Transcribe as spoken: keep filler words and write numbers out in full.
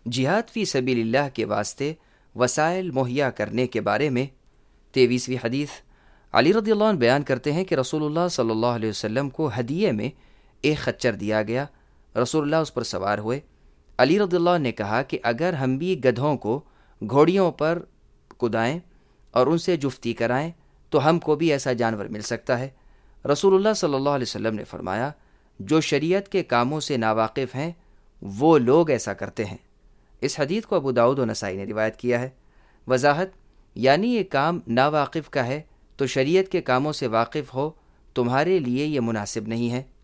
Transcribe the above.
जिहाद फ़ी सबीलिल्लाह के वास्ते वसाइल मुहैया करने के बारे में तेईसवीं हदीस। अली रज़ियल्लाहु अन्हु बयान करते हैं कि रसूलुल्लाह सल्लल्लाहु अलैहि वसल्लम को हदिये में एक खच्चर दिया गया। रसूलुल्लाह उस पर सवार हुए। अली रज़ियल्लाहु अन्हु ने कहा कि अगर हम भी गधों को घोड़ियों पर कुदाएं और उनसे जुफ्ती कराएं तो हमको भी ऐसा जानवर मिल सकता है। रसूलुल्लाह सल्लल्लाहु अलैहि वसल्लम ने फरमाया, जो शरीयत के कामों से नावाकिफ़ हैं वो लोग ऐसा करते हैं। इस हदीस को अबू दाऊद और नसाई ने रिवायत किया है। वजाहत यानी ये काम नावाकिफ़ का है तो शरीयत के कामों से वाकिफ़ हो तुम्हारे लिए ये मुनासिब नहीं है।